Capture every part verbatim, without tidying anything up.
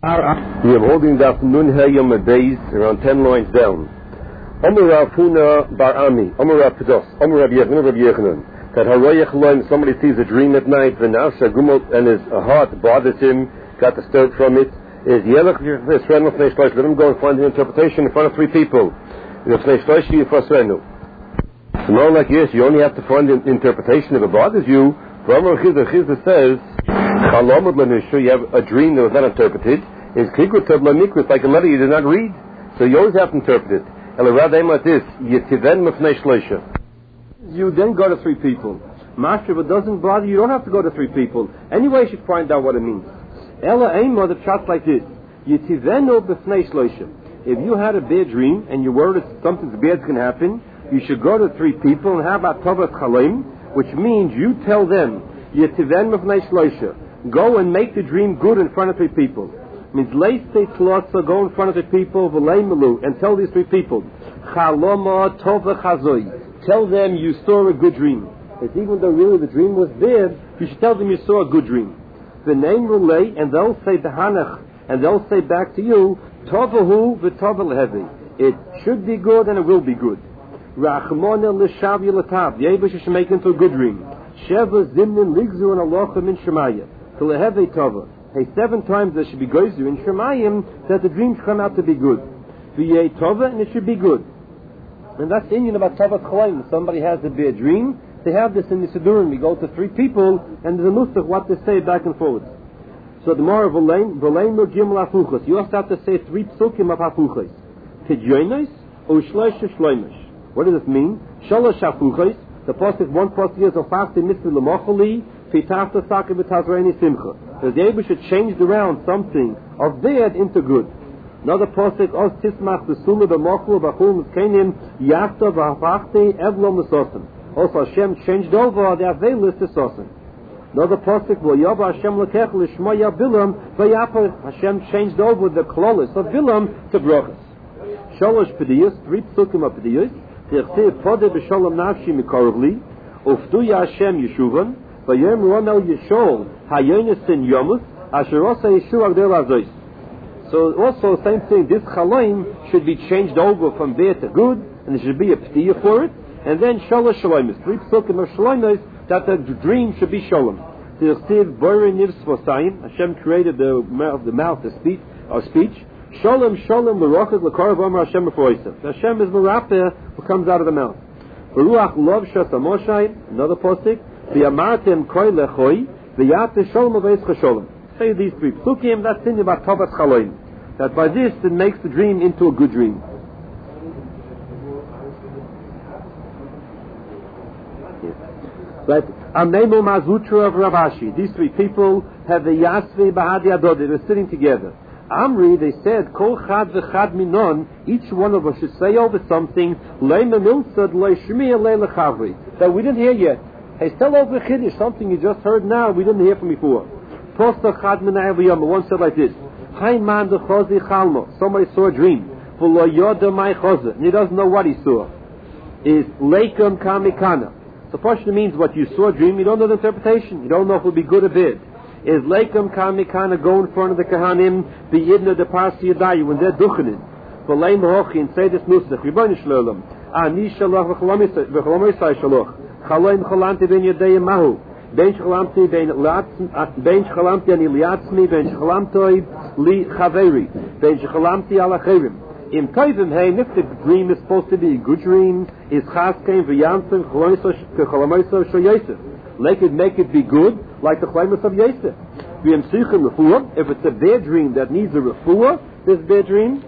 We are holding the afternoon Hayom days around ten lines down. Omer Rav Huna Bar Ami, Omer Rav Pedos, Omer Rav Yechanan, Rav Yechanan. That Haroyach Loim, somebody sees a dream at night, V'nafsha Gumot, and his heart bothers him, got disturbed from it. Is Yelach Yisrael Fnei Shlosh? Let him go and find the interpretation in front of three people. Fnei Shlosh Yifasrenu. So now, like yes, you only have to find the interpretation if it bothers you. Omer Chizah Chizah says, Chalomad Lanishu, you have a dream that was not interpreted. Is Kikrut Lamikrit, like a letter you did not read. So you always have to interpret it. Elaradayim this, Yetiven Mefnei Shloisha. You then go to three people. Master, if it doesn't bother you, you don't have to go to three people. Anyway, you should find out what it means. Ela Aimah, the chat's like this. Yetivenu Befnei Shloisha. If you had a bad dream and you're worried that something bad's going to happen, you should go to three people and have about Tovat Chalim, which means you tell them, Yetiven Mefnei Shloisha. Go and make the dream good in front of three people. Means leiste tlotza, go in front of the people, v'leimelu, and tell these three people, chaloma tova chazoi. Tell them you saw a good dream. It's even though really the dream was bad, you should tell them you saw a good dream. The name relay, and they'll say behanach, and they'll say back to you, tovahu v'tova lehevi. It should be good and it will be good. Rachmona l'shav yilatav. The Eibush should make into a good dream. Sheva zimnin ligzu and alocha min shemaya. To lehevi tova. Hey, seven times there should be goizu in Shemayim that the dream should come out to be good. V'yei tova, and it should be good. And that's the Indian about Tovat Chaim. Somebody has a bad dream. They have this in the Sidurim. We go to three people, and there's a list of what they say back and forwards. So the more of V'lein, V'lein no gimel afuchos. You also have to say three psukim of afuchos. Tidyonos, o shlosh shloimish. What does it mean? Shalosh afuchos. The pasuk, one pasuk is ofafte mitzvah l'mochali, pitafta sakeh b'tazreini simcha. So the Rebbe should change around something of bad into good. Another pasuk, os tismach b'sula b'mochlu b'chul m'skenim yachta v'hafachte evlo m'sosim. Also Hashem changed over the avelis to sosim. Another pasuk, v'yava Hashem lekech l'shma ya bilam v'yapa. Hashem changed over the klolis of bilam to brochus. Shalosh pediyos, three psukim of pediyos. Tichsev podeh b'sholom nafshi mikorvli. Uftu ya Hashem yeshuvan. V'yem romel yeshol hayonis in yomus asher osa yeshu agdel azois. So also same thing. This chalaim should be changed over from bad to good, and there should be a p'tiyah for it. And then shalosh shalomis, three psukim of shalomis, that the dream should be shalom. Tichsev boire nivs v'sayim. Hashem created the mouth, the mouth, the speech, our speech. Shalom, shalom, l'rochad l'karav omer Hashem b'foisav. Hashem is merapeh who comes out of the mouth. V'ruach lov shas amoshai, another posik. V'yamartem koi lechoi, v'yate shalom avayis chasholom. Say these three psukim, that's in about Tovat Chaloim. That by this, it makes the dream into a good dream. But Amemu Mazutra of Ravashi, these three people have the Yasvi Bahadi Adodi, they're sitting together. Amri, they said, Kol chad v'chad minon, each one of us should say over something, Leima milsad leishmiya leilachavri, that we didn't hear yet. Hey, tell over Chiddush, something you just heard now, we didn't hear from before. Prosta chad minay v'yom, one said like this, Hay man de chozi chalmo, somebody saw a dream, V'lo yoda mai chozi, and he doesn't know what he saw. Is leikum kamikana. So Pashto means what you saw a dream, you don't know the interpretation, you don't know if it will be good or bad. Is leikum kamikana, go in front of the kahanim, the yidna de parsi yadayu, when they're duchenin. V'leim hochi, and say this nusach, Ribbon Shlolom, Ani shalach v'cholomisai shalach, Chaloim chalamti ben yadei mahu, Ben chalamti ben chalamti ani liatzmi, Ben chalamtoi li chaveri, Ben chalamti ala cherim. In Tovim, hey, if the dream is supposed to be a good dream, is chaskein v'yansim cholomisai shal Yosef. Make it, make it be good, like the cholomis of Yosef. V'yemsichim refuah, if it's a bad dream that needs a refuah, this bad dream,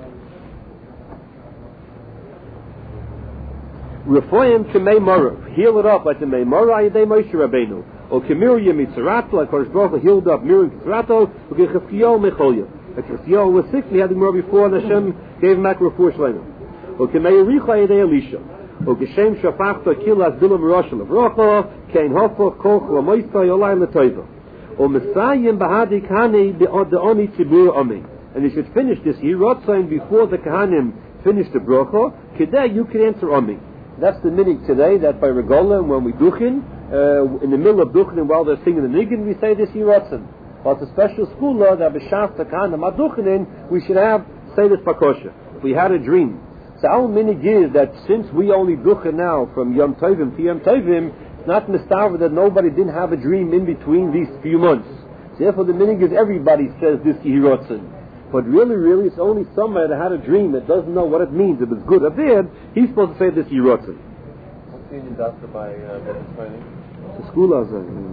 Refoim k'mei morav, heal it up like the mei morav yadei Moshe Rabbeinu, or k'miru yemitzarato, like Kodesh Baruch Hu healed up Miriam Mitzarato, or k'chafkiyo mecholya. Like Chafkiyo was sick, he had the more before, and Hashem gave him back refuah shleima. Or k'mei yericha yadei Elisha, or k'shem shafachta kilas bilam roshel avrocha, kein hofoch koch l'moisai olay l'toiva. Or Messiahim bahadi kane de'oni tzibur omi. And you should finish this Yirotzain before the Kahanim finish the bracha, kedei you can answer omi. That's the minig today, that by Regola, when we duchin, uh, in the middle of duchin, while they're singing the niggin, we say this Yiratzin. But it's a special school law that b'shaf takan the maduchinin we should have say this pakosha. If we had a dream, so our minig is that since we only duchen now from Yom Tovim to Yom Tovim, it's not mistaver that nobody didn't have a dream in between these few months. So therefore, the minig is everybody says this Yehirotzen. But really, really, it's only somebody that had a dream that doesn't know what it means, if it's good or bad, he's supposed to say this Yehirotzen. What's the Indian doctor by Dennis Freining? The school has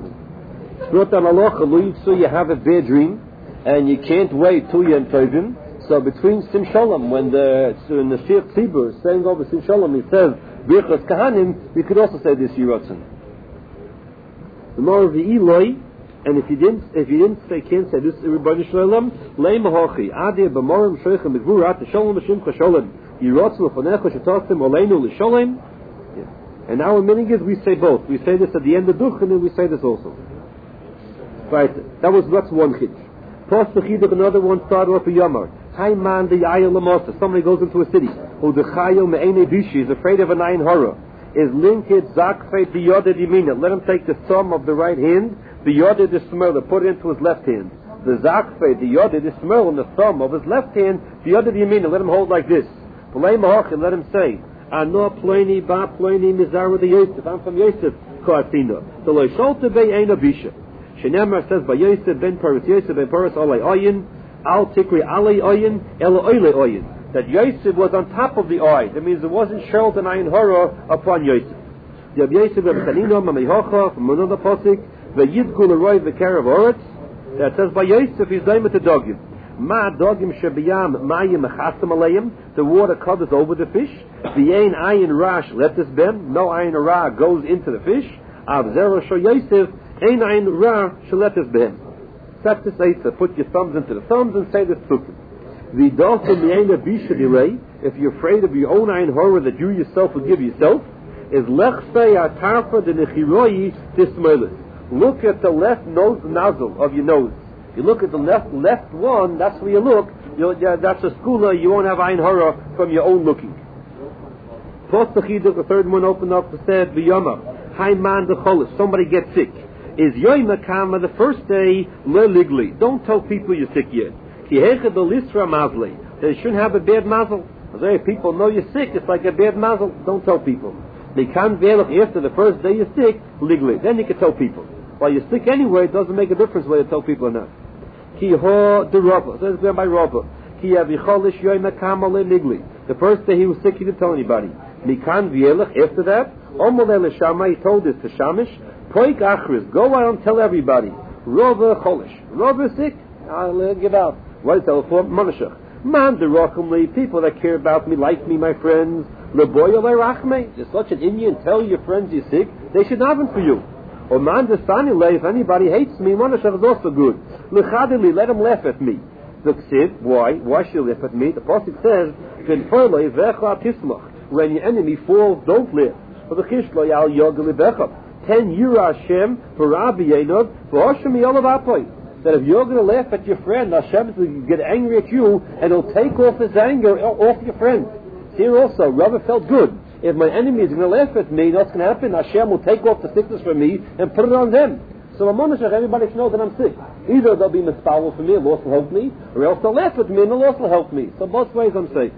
a so you have a bad dream and you can't wait till Yom Tovim. So between Sim Shalom, when the in the Shir Tzibur is saying over Sim Shalom, he says Birchas Kahanim, we could also say this Yehirotzen. The more of the Eloi, and if you didn't, if you didn't say, can't say this Rebbeinu Shalom, Lei Mahochi Adir B'Morim Shoichem B'Gvurat Shalom B'Shimcha Shalom Yehirotzen L'Fonecha Shetosim Oleinu L'Shalom. And our meaning is we say both. We say this at the end of Duch, and then we say this also. Right, that was that's one chiddush. Posachiduk, another one started off a Yomar. Hi man, the Ayah Lamosa. Somebody goes into a city. Who the Chayo Me'ene Bishi is afraid of an ayin horror. Is linked Zakfei Biyoded Yemina. Let him take the thumb of the right hand, Biyoded the Smerla, put it into his left hand. The Zakfei, the Yoded, the Smerla, and the thumb of his left hand, Biyoded Yemina. Let him hold like this. B'lei Mahachin, let him say, Ano Ploni Ba Ploni Mizara the Yosef. I'm from Yosef Kartina. The Lo Sholta Bei Eina Bisha. Shenemar says by Yosef ben Paris, Yosef ben Paris Alei Oyin, Al Tikri Alei Oyin, Ela Oile Oyin. That Yosef was on top of the eye. That means it wasn't shelled an ayin horror upon Yosef. The Yosef ben Tanino Mamihocha from another posik, the Yidgul Aroi V'Karav Oretz. That says by Yosef he's named to Dogim. Ma Dogim Shebiyam Mayim Mechastam Aleim. The water covers over the fish. The Ein Ayin Rash let this ben. No Ayin Ra goes into the fish. Av Zero Sho Yosef. Ein Ayin Ra Shaletis Behem. That's to say, so put your thumbs into the thumbs and say this psukim. The Dalton Me'ena Bisha Dilei, if you're afraid of your own Ayin horror that you yourself will give yourself, is Lechsei Atarfa de Nechiroi Tismelis. Look at the left nose nozzle of your nose. You look at the left left one, that's where you look. You'll, yeah, that's a schooler, you won't have Ayin horror from your own looking. Postachiduk, the third one opened up, said, V'yama, Haiman de Cholis, somebody gets sick. Is Yoyma Kama the first day, Le Ligli. Don't tell people you're sick yet. Ki Hecha de Lisra Mazli. They shouldn't have a bad mazel. If people know you're sick, it's like a bad mazel. Don't tell people. They can't veil after the first day you're sick, Ligli. Then you can tell people. While you're sick anyway, it doesn't make a difference whether you tell people or not. Ki Ho de Rabba. So it's going by Rabba. Ki Avicholish Yoyma Kama Le Ligli. The first day he was sick, he didn't tell anybody. Mikan Vielach, after that, Omolele Shama, he told this to Shamish, Poik Achris, go out and tell everybody. Rova Cholish. Rova is sick, I'll give out. What is that for? Monashach. Man de Rochamli, people that care about me, like me, my friends. Leboy ole Rachme, there's such an Indian, tell your friends you're sick, they should have it for you. Or man de Sanile, if anybody hates me, Monashach is also good. Lechadili, let him laugh at me. The Ksiv, why? Why should you laugh at me? The Pasuk says, V'en Forlei Vecha Tismach. When your enemy falls, don't laugh. For the Chishlo Yal Yogli Becha. Ten Yira Hashem for Rabbi Yenod for Hashem Yolav Apoy. That if you're going to laugh at your friend, Hashem will get angry at you and he'll take off his anger off your friend. Here also, Rabbi felt good. If my enemy is going to laugh at me, what's going to happen? Hashem will take off the sickness from me and put it on them. So a monashach, everybody should know that I'm sick. Either they'll be mispawel for me, and Allah will help me, or else they'll laugh at me and Allah will help me. So both ways I'm safe.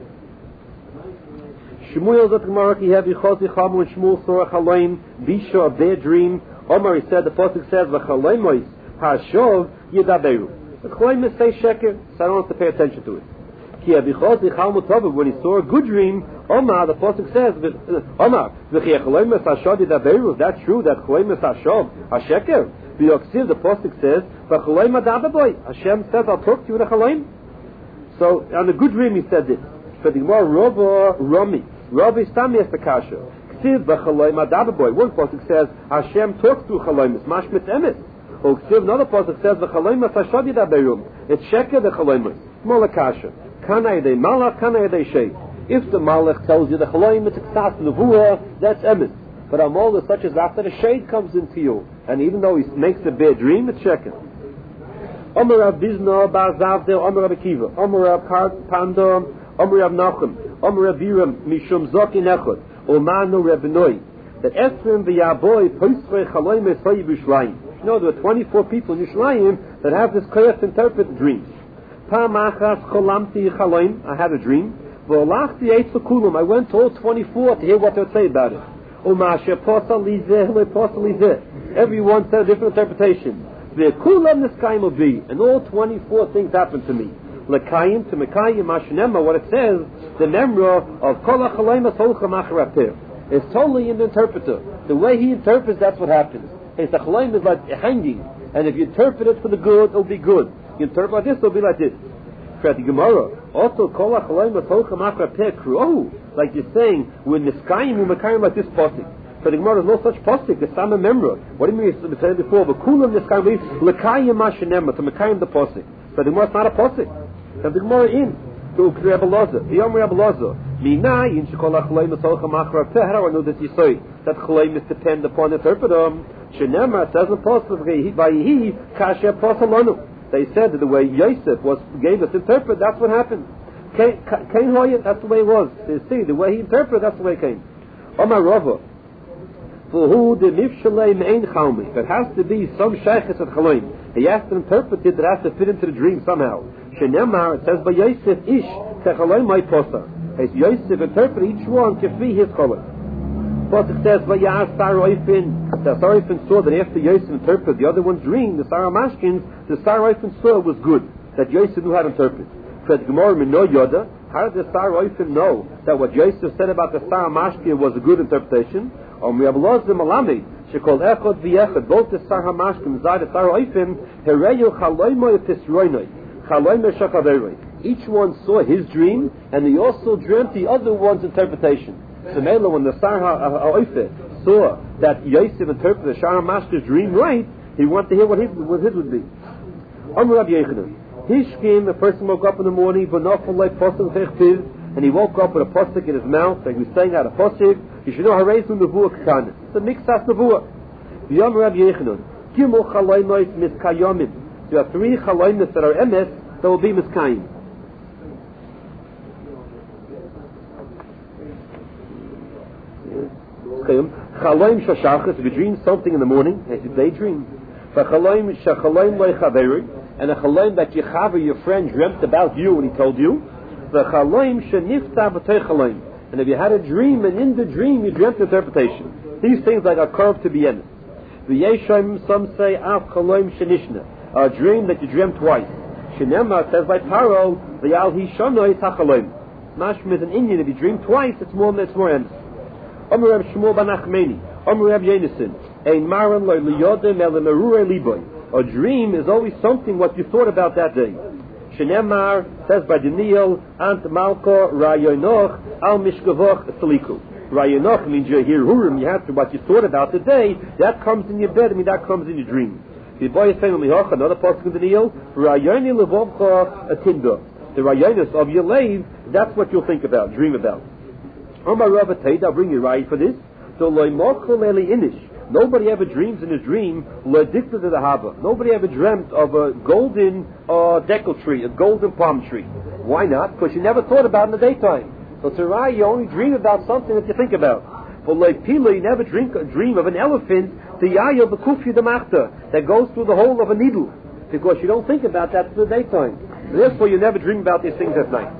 Shmuel zot Gemara ki have yichozi chamu and Shmuel sorach haloim bisha of their dream. Omar, he said, the pasuk says v'chaloimois hashov yidaberu. The chaloim say sheker, so I don't have to pay attention to it. Ki have yichozi chamu tova, when he saw a good dream, Omar, the pasuk says, Omar v'chi chaloim hashov yidaberu. Is that true? That chaloim hashov hasheker? V'yoksiv, the pasuk says v'chaloim adababoy. Hashem says, I'll talk to you in a chaloim. So on a good dream he said this. For the Gemara Rabba Rami. Rabbi Stami has the kasha. Ksiv b'chaloim adababoy. One pasuk says Hashem talks through chaloim. It's mashmit emes. Or Ksiv, another pasuk says v'chaloim hashad yidaberum. It's sheker the chaloim. Smaller kasha. Kana yedei malach, kana yedei shay. If the malach tells you the chaloim it's ksas nevuah, that's emes. But amal is such as after the shade comes into you, and even though he makes a bad dream, it's sheker. Omer Rav Bizna bar Zavdel, Omer Rav Akiva, Omer Rav Panda, Omer Rav Nachum, Omer Rav Biram, Mishum Zoki Nechot, Omanu Rav Benoi, that Ephraim v'Yaboy Poisrei Chaloim Esay B'Yishlayim. You know, there were twenty-four people in Yishlayim that have this koyach to interpret dreams. Pam achas cholamti chaloim, I had a dream. V'olachti eitz l'kulam, I went to all twenty-four to hear what they would say about it. Umasha posa lizeh, le posa lizeh. Everyone said a different interpretation. V'kulam niskayim will be, and all twenty-four things happened to me. Lekayim to mekayim mashenema, what it says, the memra of kol hachaloim asolcha macharapir. It's totally in the interpreter. The way he interprets, that's what happens. His chaloim is like hanging, and if you interpret it for the good, it'll be good. You interpret like this, it'll be like this. For the Gemara, also kol hachaloim asolcha macharapir kruohu, like you're saying, when niskayim umekayim like this posik. For the Gemara, there's no such posik. It's sama memra. What do you mean? We said it before. But kulam niskayim means lekayim mashenema to mekayim the posik. But the Gemara, it's not a posik. So the Gemara in to Rebbe Loza. The Yom Rebbe Loza. Minai in shekol hachaloim asolcha macharapir. How do I know that you say that chaloim is depend upon the interpreter? Shenema says in posik vayihi kasher posalonu. They said that the way Yosef was gave us to interpret, that's what happened. Kain hoyet, that's the way it was. You see, the way he interpreted, that's the way it came. Omar Rava. For who the mifshalei mein chalmi. There has to be some sheiches at chaloim. He has to interpret it that has to fit into the dream somehow. Shenemar, it says by Yosef ish techaloim my posa. As Yosef interpret each one kefi his chaloim. But it says by Yas Saroifin. The Saroifin saw that after Yosef interpreted the other one's dream, the Saramashkins, the Saroifin saw was good. That Yosef knew how to interpret. For the Gemara no Yoda, how did the Saroifin know that what Yosef said about the Saramashkin was a good interpretation? Um, we have lost the Malami. She called Echod v'Echod. Both the Sar Hamashkim, Zayt the Sar Oifim, Hereyu Chaloimoy Tisroinoi, Chaloimoy Shakaveroi. Each one saw his dream, and he also dreamt the other one's interpretation. So Mela, when the Sar Oifim saw that Yosef interpreted the Sar Hamashkim's dream right, he wanted to hear what his, what his would be. Amr Rabbi Yechanan. Hishkim, the person woke up in the morning, V'nofel like Posel Chechtiv, and he woke up with a posik in his mouth, and he was saying out a posik. You should know Harezu Nevuah Katan. It's a mixas Nevuah. Yom Rabbi Yechanan. Gimel Chaloimois Miskayomim. So you have three Chaloimos that are emes that will be Miskayim. Chaloim Shashachas, if you dream something in the morning, as you daydream. Chaloim Shachaloim Leichaveri, and a Chaloim that Yechaver, your friend, dreamt about you and he told you. The Chaloim Shenifta B'tei Chaloim. And if you had a dream, and in the dream you dreamt interpretation. These things like are curved to be emes. The Yeshayim, some say, Av Chaloim Shenishna, a dream that you dreamt twice. Shenema says by Paro, the Al Hishanoi Tachaloim. Mashma is an Indian, if you dream twice, it's more, it's more emes. Omer Reb Shmuel ben Achmeni, Omer Reb Yenison, Ein Maran Lo Liyodem El Merure Liboy. A dream is always something what you thought about that day. Shenemar says by Daniel, Ant Malko Rayonoch Al Mishkavoch Saliku. Rayonoch means you're here Hurim, you have to what you thought about the day, that comes in your bed, I mean that comes in your dream. The boy is saying another part of Daniel, Rayoni Levovcha Atinda. The Rayonis of your lave, that's what you'll think about, dream about. Omar Rabba Taid, I'll bring you right for this. So Loimokol Eli Inish. Nobody ever dreams in his dream, Ledikta to the haba. Nobody ever dreamt of a golden uh, deckle tree, a golden palm tree. Why not? Because you never thought about it in the daytime. So Sarai, you only dream about something that you think about. For Leipila, you never dream, dream of an elephant, the Yayo Bekufya Damachta, that goes through the hole of a needle. Because you don't think about that in the daytime. Therefore, you never dream about these things at night.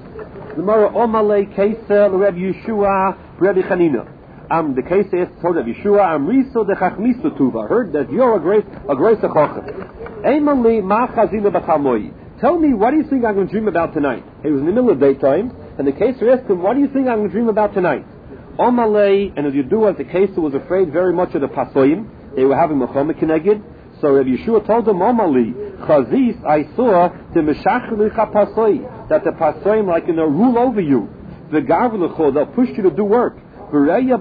Gemara Omale Keser Reb Yeshua Reb Chanina. Um, the case is told of Yeshua, I'm Riso de Chachmisu Tuva. I heard that you're a great, a great Chacham. Eimali Ma Chazina B'Chalmoi. Tell me, what do you think I'm going to dream about tonight? It was in the middle of daytime, and the Keser asked him, what do you think I'm going to dream about tonight? Omale, and as you do, as the Keser was afraid very much of the Pasoim, they were having Mechomek Kineged. So Rabbi Yeshua told them, Omali, Chazis, I saw the Meshachel Pasoi, that the Pasoim like in a rule over you. The Gavlecho, they'll push you to do work. They'll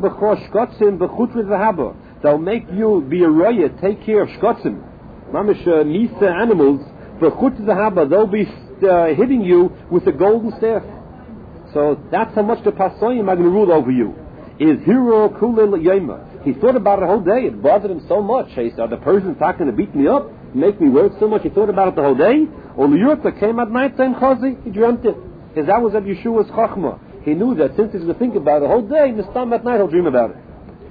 make you be a raya, take care of shkotzim. Mamish misa animals, they'll be uh, hitting you with a golden staff. So that's how much the Pasoyim are going to rule over you. Is hero kulil yema. He thought about it the whole day. It bothered him so much. He said, the Persians not going to beat me up, make me work so much. He thought about it the whole day. Or Liyurta came at night saying chazi, he dreamt it. Because that was of Yeshua's chachma. He knew that since he's going to think about it the whole day, Mistam at night he'll dream about it.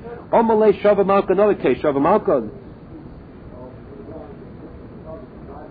Omalei Shava Malka, another case, Shava Malka.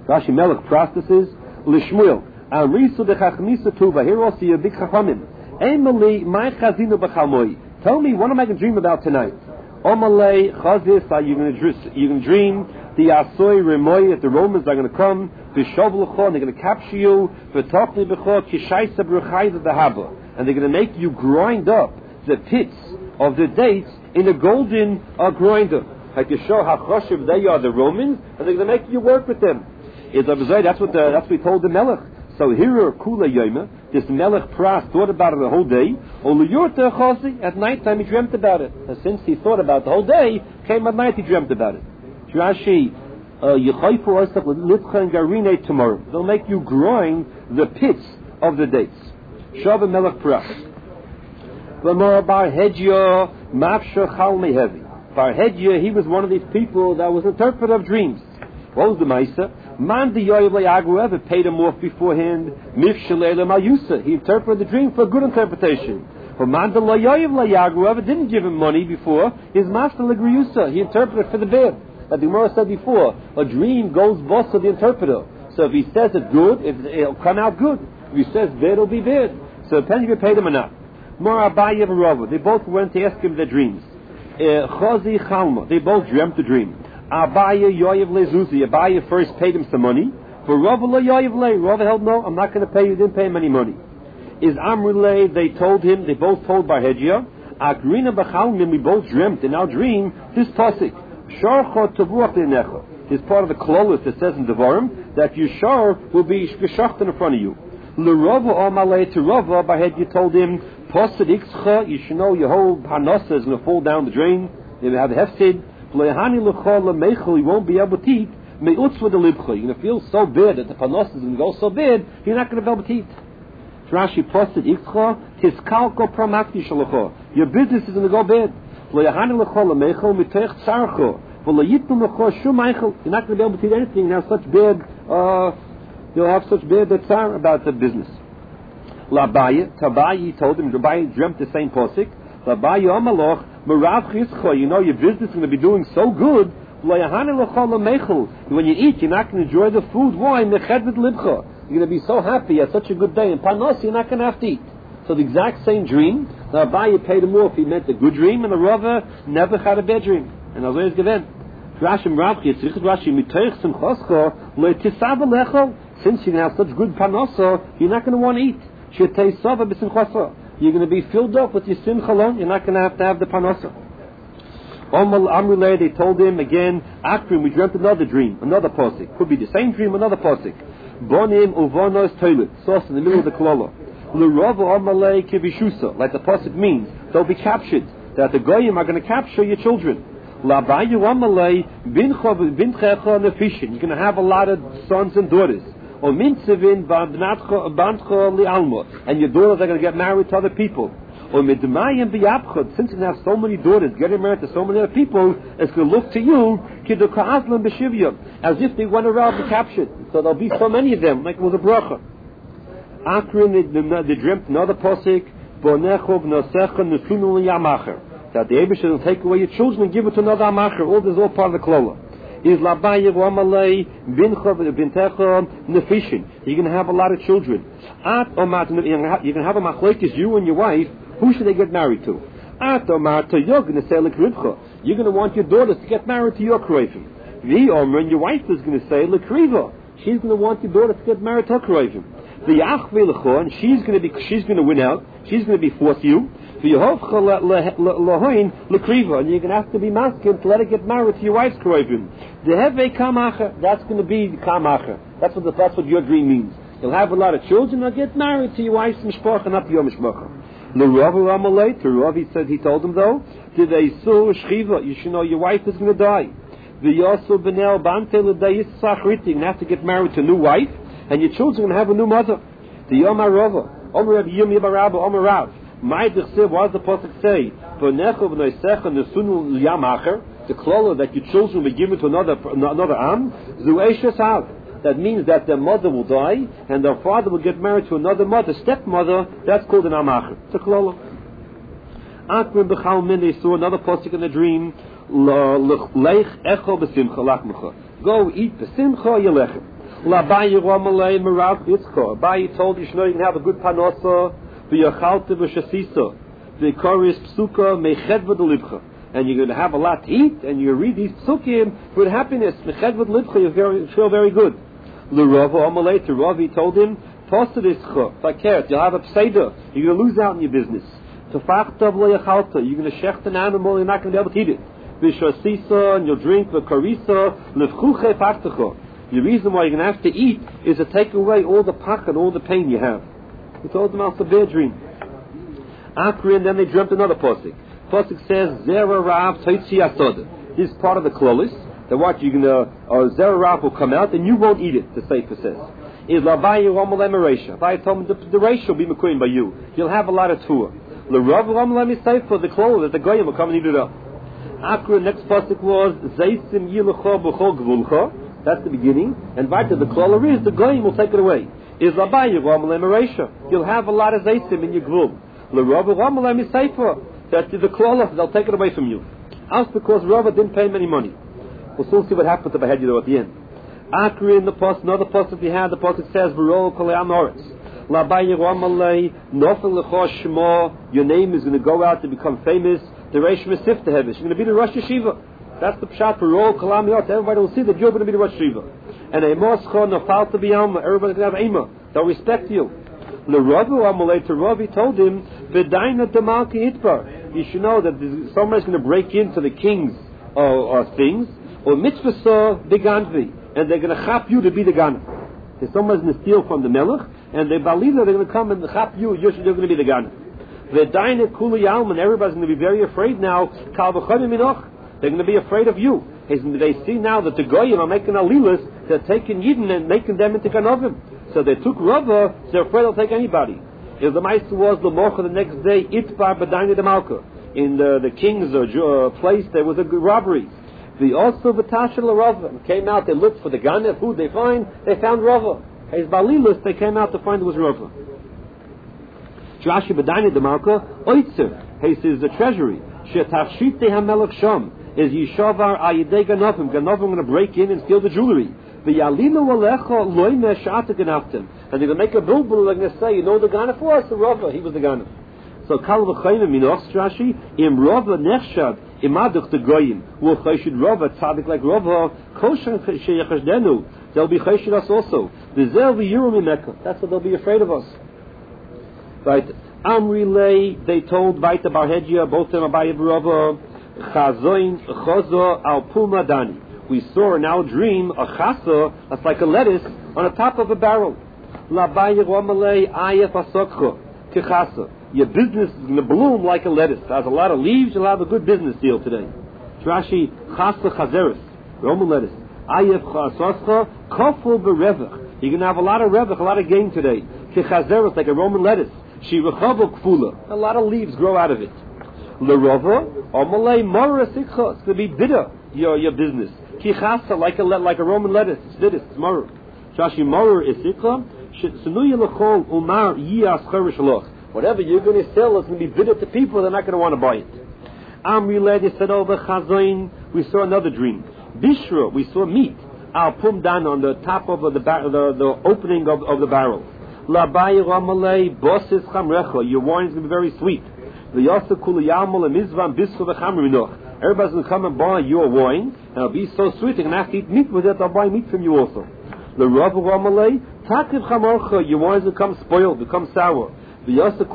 Rashi Melech processes Lishmuel. Amrisu dechachmisa tuva. Here also you big chachamim. Emily my chazinu b'chalmoi. Tell me, what am I going to dream about tonight? Omalei chazis. Are you going to you going to dream the asoy remoy that the Romans are going to come? V'shovlecho, and they're going to capture you. V'tokli b'cho kishaisa b'ruchayda dehaba, and they're going to make you grind up the pits of the dates in a golden uh, grinder. Like to show how choshev they are, the Romans, and they're going to make you work with them. Is that's what the, that's what we told the Melech. So here, kula yoma, this Melech Pras thought about it the whole day. Oluyurta chosi, at night time he dreamt about it. And since he thought about it the whole day, came at night he dreamt about it. Rashi, yichayfu orsach litcha and garine tomorrow. They'll make you grind the pits of the dates. Shava Melech Pras. V'mor bar hedya mafsha chalmei heavy. Bar hedya, he was one of these people that was an interpreter of dreams. What was the Maisa? Man the Yoyev Le'agru ever paid him off beforehand. Mifshalei Le'mayusa. He interpreted the dream for a good interpretation. But man the Yoyev Le'agru ever didn't give him money before. His master Le'griyusa. He interpreted for the bad. As the Gemara said before, a dream goes boss of the interpreter. So if he says it good, it'll come out good. If he says bad, it'll be bad. So it depends if you paid him or not. Mor Abaye and Rava, they both went to ask him their dreams. Chazi Chalma, they both dreamt the dream. Abaye Yoyev Lezuzi, Abaye first paid him some money. For Rava Le Yoyev Le, Rava held no, I'm not going to pay you, didn't pay him any money. Is Amrule, they told him, they both told Bar Hedya, Agrina B'chalmim, we both dreamt in our dream, this pasuk, Sharcha Tavuach Le'necha, is part of the klolos that says in Devarim, that Yishar will be geshacht in front of you. L'Rava Amalei to Rava, Bar Hedya told him, Posad Ikscha, you should know your whole Parnasa is going to fall down the drain, they will have a hefsid, you won't be able to eat. You're going to feel so bad that the panos is going to go so bad, you're not going to be able to eat. Rashi posted Ikscha, Tiskalko Pramakti Shalacho. Your business is going to go bad. You're not going to be able to eat anything. You have such bad, uh, you'll have such bad tsar about the business. Labaye, Tabayi told him, Tabayi dreamt the same posik. Labaye Amaloch, you know your business is going to be doing so good. When you eat, you're not going to enjoy the food. Why? You're going to be so happy. You had such a good day. And panos, you're not going to have to eat. So the exact same dream. The Abaye paid him off. He meant a good dream, and the Rava never had a bad dream. And I was always given. Since you have such good panosa, you're not going to want to eat. You're going to be filled up with your simcha alone. You're not going to have to have the panosa. Omal Amruleh, they told him again, Akrim, we dreamt another dream, another posik. Could be the same dream, another posik. Bonim uvonos toilet, sauce in the middle of the kolala. L'rava Amalei kivishusa, like the posik means, they'll be captured. That the goyim are going to capture your children. L'abayu Amalei bintchecha nefishin. You're going to have a lot of sons and daughters. Or mintzevin bandcha li'alma, and your daughters are going to get married to other people. Or midmayim biyabchad, since you have so many daughters getting married to so many other people, it's going to look to you kiduka'azlan b'shivya, as if they went around to capture. So there'll be so many of them, like it was a bracha. Akrin, they dreamt another posik, bonechov nosecha nesunu liyamacher, that the Eibusher will take away your children and give it to another amacher. All this is all part of the klola. Is labaye v'amalei bincha bintecha nefishin. You're going to have a lot of children. At omat, you're going to have a machlekes, you and your wife. Who should they get married to? At omat, you're going to say lekrivcha. You're going to want your daughters to get married to your kroivim. The omer, and your wife is going to say lekriva. She's going to want your daughter to get married to her kroivim. The achvelecha, and she's going to be, she's going to win out. She's going to be forced you. The yehovcha lahoin lekriva, and you're going to have to be masking to let her get married to your wife's kroivim. The heve kamacher, that's going to be the kamacher. That's what the, that's what your dream means. You'll have a lot of children. You'll get married to your wife's mishpacha, not to your mishpacha. The Rav Amalei, the Rav, he said, he told them though, did they saw shchiva? You should know your wife is going to die. The Yosel Benel Bante L'Dayis Sachriti, you're going to have to get married to a new wife, and your children are going to have a new mother. The Yomar Rava, Omer Rav Yom Yibarabba, Omer Rav. My Dechsev, what does the Pasuk say? V'necho v'noisecha nesunu l'yamacher, the klola that your children will be given to another another am, zu'eshes out. That means that their mother will die, and their father will get married to another mother, stepmother. That's called an amacher. It's a klola. Akrim b'chalmin, they saw another pasuk in a dream. Leich echo b'simcha lachmecha. Go eat b'simcha yelechem. Labai Romalei Merav Yitzchak. Abai told you, you know, you can have a good panosa, v'yachalta v'shasisa, v'koris psuka mechedva delibcha. And you're going to have a lot to eat, and you read these psukim with happiness. Mechedva delibcha, you very, feel very good. L'Rava Amalei, to Rav, he told him, Tosadischa, fakert, you'll have a pseda, you're going to lose out in your business. Tofachtav lo yachalta, you're going to shecht an animal, you're not going to be able to eat it. V'shasisa, and you'll drink v'korisa, l'vchuche pachtacha. The reason why you're going to have to eat is to take away all the pach and all the pain you have. He told them out a bad dream. Akri, and then they dreamt another posik. Posik says, Zera Rav Toitzi Asoda. This is part of the klolis. That what you're going to, or Zera Rav will come out and you won't eat it, the Sefer says. Is Labai Romalem Eresha. Labai told him the, the ratio will be McQueen by you. You'll have a lot of tour. The Rav Romalem Sefer, the klolis, that the Goyim will come and eat it up. Akri, next posik was, Zeisim Yilucha B'chol Gvulcha. That's the beginning. And right to the klola is, the goyim will take it away. Is labai Romalem Eresha. You'll have a lot of zeisim in your gvul. L'Rava Romalem is safer. That the klola, they'll take it away from you. Ask because Rava didn't pay him any money. We'll soon see what happens to Behedya at the end. Akri in the post, another post that we had, the post that says, V'ro koleam oretz. Labai Romalei, nofel lecho shmo. Your name is going to go out to become famous. The Reish Mesif Tehevish. You're going to be the Rosh Yeshiva. That's the pshat for all kalamiyot. Everybody will see that you're going to be the Rosh Yeshiva. And a moschon nafal to biyama. Everybody's going to have ema. They'll respect you. The Rav Amalei to Rav, he told him, V'daina demalki hitbar. You should know that somebody's going to break into the king's uh, uh, things. Or mitzvah saw the ganvi, and they're going to chap you to be the gan. If someone's going to steal from the melech, and they believe that they're going to come and chap you, you're going to be the gan. V'daina kuli yalman. Everybody's going to be very afraid now. Kal v'chodim minoch. They're going to be afraid of you. They see now that the Goyim are making alilas, they're taking Yidden and making them into Ganovim. So they took Rava, so they're afraid they'll take anybody. If the Meister was the Mocha the next day, Itbar B'daini de Malka. In the, the king's uh, place, there was a robbery. The also V'tasha Rava came out, they looked for the Gana, food they find, they found Rava. His Balilas, they came out to find it was Rava. Joshua B'daini de Malka, Oitzer, he says the treasury. Shetafshite HaMelech Sham. Is Yishavar Ayidei Ganovim. Ganovim are going to break in and steal the jewelry. V'yalinu alecha loy me'shata ganavtim. And they're going to make a bilbul, they're going to say, you know the Gana for us, the Rava, he was the Gana. So Kal v'chayim minoch Rashi, im Rava nechshad, imaduch the Goyim, wo chayshid Rava, tzadik like Rava, koshan sheyachashdenu, they'll be chayshid us also. V'zel v'yirum imeka, that's what they'll be afraid of us. Right. Amri lay, they told Baita Barhedya, both them Abaye Rava, Chazoin Chozo Al Puma Dani. We saw in our dream a chasa that's like a lettuce on the top of a barrel. Labai Romalei Ayef Asokcha Kechasa. Your business is going to bloom like a lettuce. It has a lot of leaves. You'll have a good business deal today. Rashi Chasa Chazeris Roman lettuce. Ayef Asokcha Koful Berevach. You're going to have a lot of revach, a lot of gain today. Kechazeris like a Roman lettuce. Shirachavo Kfula. A lot of leaves grow out of it. L'Rava, Amalei Mara Sikha. It's going to be bitter, your, your business. Kichasa, like a, like a Roman lettuce. It's bitter, it's Mara. Shashi Mara is Sikha. Sunuya L'chol Umar Yiyas Cherish Loch. Whatever you're going to sell is going to be bitter to people, they're not going to want to buy it. Amri Ledi said over Chazoin, we saw another dream. Bishra, we saw meat. Al Pumdan on the top of the, bar- the, the opening of, of the barrel. Labai Ramalei Bosses Chamrecha. Your wine is going to be very sweet. Everybody's going to come and buy your wine, and it'll be so sweet, they're going to have to eat meat with it, they'll buy meat from you also. The Rav Ramalei, Takiv Chamorcha, your wine will become spoiled, become sour. Everybody,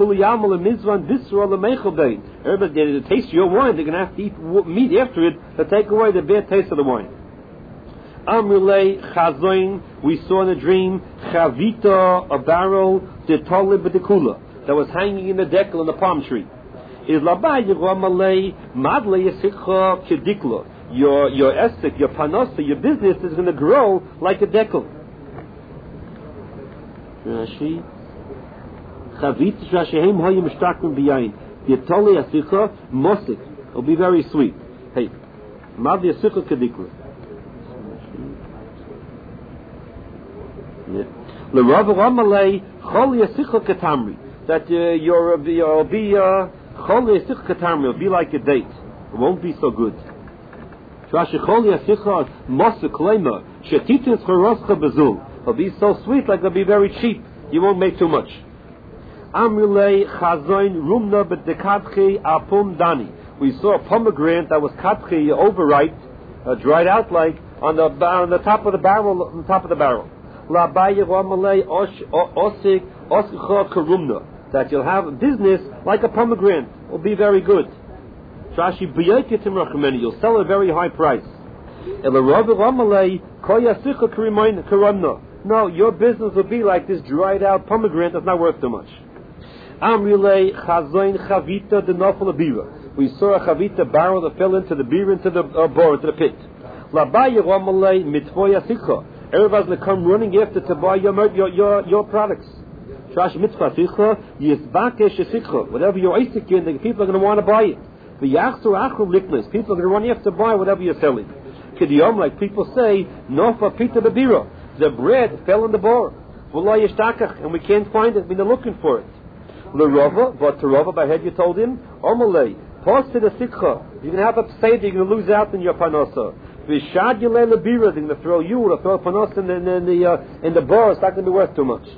to taste your wine, they're going to have to eat meat after it to take away the bad taste of the wine. Amrulei Chazoin, we saw in a dream, Chavita, a barrel, the Talib B'dekula, that was hanging in the decal in the palm tree. Is Labai Ramalei Madle Yesikha Kedikla. Your your esek, your panosa, your business is going to grow like a decal. Rashi Chavit Rashehem Hoyim Shtakim Biyain. The Tali Yesikha Mosik. It'll be very sweet. Hey, Madle Yesikha Kedikla. Le Rav Ramalei Chol Yesikha Ketamri. That uh, your you'll be uh, Chol Yesikha Ketamri will be like a date. It won't be so good. Trashi Chol Yesikha Mosik Lema Shetitin Choroscha Bezul. It'll be so sweet, like it'll be very cheap. You won't make too much. Amrilei chazoin rumna b'dekatchi apum dani. We saw a pomegranate that was katchi, overripe, uh, dried out like, on the on the top of the barrel, on the top of the barrel. Labai ramalei osik osikha karumna. That you'll have a business like a pomegranate. Will be very good. Rashi b'yoketim rachameni. You'll sell at a very high price. Elarav ramalei koyasicha karimayin karamna. No, your business will be like this dried out pomegranate that's not worth too much. Amrilei chazoin chavita denofel bira. We saw a chavita barrel that fell into the beer, into the uh, bore, into the pit. Labai ramalei mitvoya sikha. Everybody's going to come running after to buy your your your, your products. Trash mitzvah sikha yisbakesh sikha. Whatever you're isik in, the people are going to want to buy it. The yachsu achru liknas. People are going to run after to buy whatever you're selling. Kidiyom, like people say, nofa pita bebira. The bread fell in the bore. V'lo yishtakach, and we can't find it. We're looking for it. L'rova, but to Rava, by head you told him, Omalei, post to the sikha. You're going to have a pseid, you're going to lose out in your panosa. V'shad yilei lebira, they're going to throw you, or throw a panos in the, in the, uh, in the bar. It's not going to be worth too much.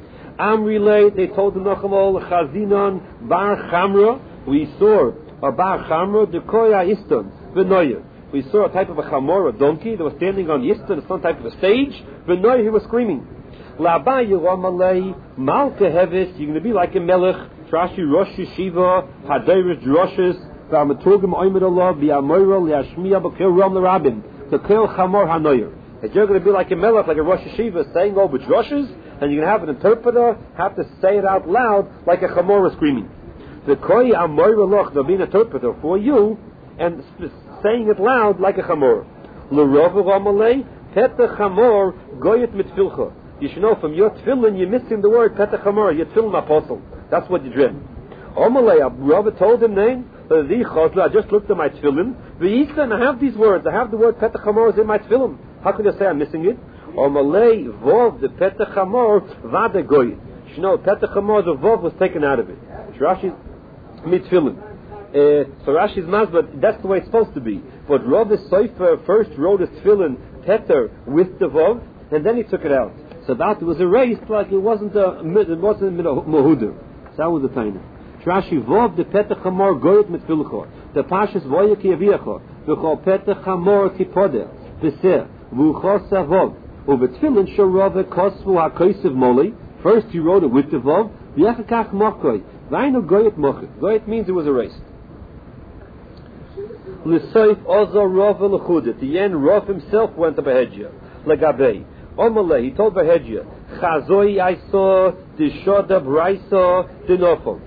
Amrilei, they told him, Nachamol, Chazinon, Bar Chamra. We saw a Bar Chamra, the Koya Iston, V'noyer. We saw a type of a chamor, a donkey, that was standing on Yiston, some type of a stage. V'noyer, he was screaming. La'ba Yiramalei, Malka Hevis, you're going to be like a melech, Trashi Rosh Yeshiva, Hadeiris Droshes, V'amaturgim Oimed Allah, V'amoira, Li'ashmiya, B'kir Ram L'Rabim, to kill Chamor HaNoyer. And you're going to be like a melech, like a Rosh Yeshiva, saying all the droshes, and you're going to have an interpreter, have to say it out loud, like a chamor is screaming. The Koi Amoira Loch, there'll be an interpreter for you, and saying it loud like a chamor. L'Rova Ramalei, Peta Chamor, Goyet Mitfilcha. You should know from your tefillin, you're missing the word Petach Hamor, your tefillin apostle. That's what you dream. Omalei, Rabbi told him, name, I just looked at my tefillin. V'yistan, I have these words. I have the word Petach Hamor in my tefillin. How could I say I'm missing it? Omalei, Vov, the Petach Hamor, Vada Goyet. You should know, Petach Hamor, the Vov was taken out of it. Rashi's mitfillin. Uh, so Rashi's mas, but that's the way it's supposed to be. But Rabbi Sofer first wrote his tefillin, Peter, with the Vov, and then he took it out. So that was erased like it wasn't a it wasn't a mohuder. So that was the time. Rashi vov the petach hamor goyet mitfilcho. The pashas voyeki aviacho. V'chol petach hamor tipode. V'ser v'uchos avov. Uvetfilin shorove kosvu hakoysev moli. First he wrote it with the vov. V'yachakach mokoy. V'ayno goyet mochit. Goyet means it was erased. L'soif ozo rov l'chud. At the end, Rav himself went to Behedya. Legabei. Omalei, he told Behedya, Chazoi I saw, Dishoda Braisa, Dinofo.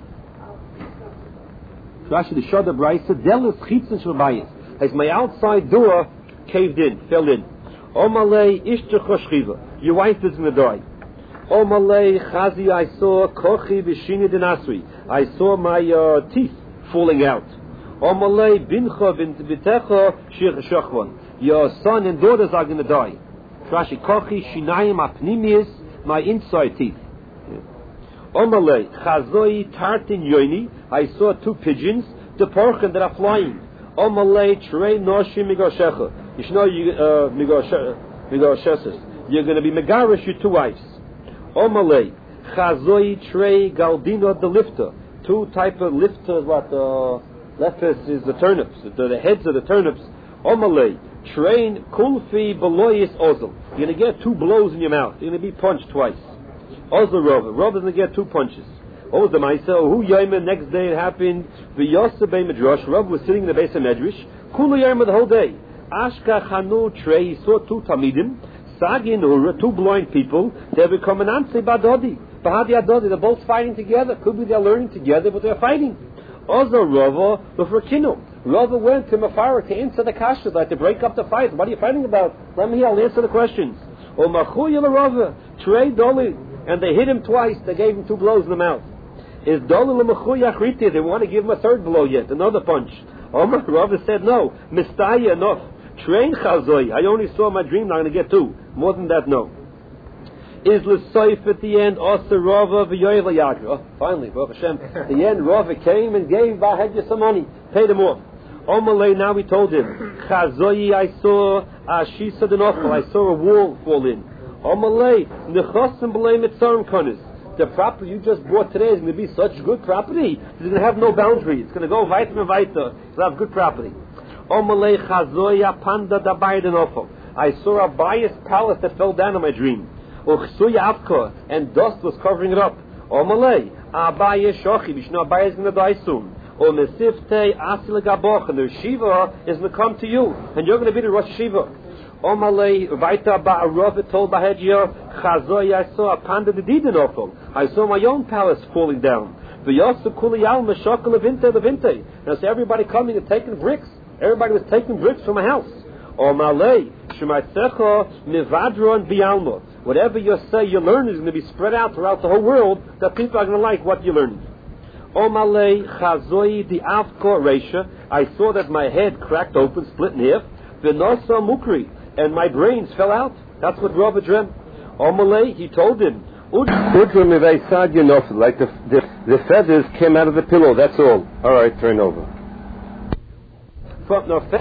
Rashi, Dishoda Braisa, Delis Chitzen Shabayis. As my outside door caved in, fell in. Omalei, Ishtacho Shchiva. Your wife is going to die. Omalei, Chazi I saw, Kochi Vishini Dinasri. I saw my uh, teeth falling out. Omalei, Bincha Bitecha Shachvan. Your son and daughters are going to die. Rashi kochi shinayim apnimis, my inside teeth. Omalei chazoi tartin yoini. I saw two pigeons, the porchen that are flying. Omalei trei noshim migoshecha. You should know you uh, migosheses. You're going to be megarish your two wives. Omalei chazoi trei galdino the lifter. Two type of lifters. What the left is the turnips. The, the heads of the turnips. Omalei. Train kulfi beloyis ozel. You're going to get two blows in your mouth. You're going to be punched twice. Ozel Rova. Rova's going to get two punches. What was the Maisa? Who Yoma, next day it happened. The Yosebei Medrash. Rova was sitting in the base of Medrash. Kulu Yoma the whole day. Ashka Chanu Trey. He saw two Tamidim. Sagin Ura, two blind people. They become an Anse Badodi. Bahadi Adodi. They're both fighting together. Could be they're learning together, but they're fighting. Ozel Rova, Lufrakino. Rava went to Mafara to answer the kashas, like to break up the fight. What are you fighting about? Let me hear, I'll answer the questions. O Machuya Rava, Trey Doli, and they hit him twice, they gave him two blows in the mouth. Is Doli Machuya Achriti, they want to give him a third blow yet, another punch. Omar Rava said no, Mistaya enough. Train Chazoi, I only saw my dream, I'm going to get two. More than that, no. Is L'Soif at the end, Osa Rava V'yoyla Yagri. Oh, finally, Baruch Hashem. At the end, Rava came and gave Bahedya some money, paid him off. Omalei, now we told him, Chazoi, I saw Ashisa Denofel, I saw a wall fall in. Omalei, nechosim b'lei mitzarim konis. The property you just bought today is going to be such good property. It's going to have no boundary. It's going to go weiter and weiter. It'll have good property. Omalei chazoya panda dabayid enofo. I saw a bias palace that fell down in my dream. Uchsuya avka, and dust was covering it up. Omalei, abaye shochi, bishno abaye is going to die soon. O mesifte asil gaboch, and the shiva is going to come to you, and you're going to be the Rosh Shiva. Omalei vaita ba'arov told Bahedya chazoy. I saw a panda de didinofo. I saw my own palace falling down. V'yosu kuliyal meshokal levinte levinte. And I saw everybody coming and taking bricks. Everybody was taking bricks from my house. Omalei shematzecha mivadron bialmo. Whatever you say you learn is going to be spread out throughout the whole world. That people are going to like what you learn. Omalei chazoy di avko reisha. I saw that my head cracked open, split in half. V'nosa mukri. And my brains fell out. That's what Rabbi dreamt. Omalei, he told him. Udrum Ivaisad Yanof, like the, the the feathers came out of the pillow, that's all. Alright, turn over. From, no,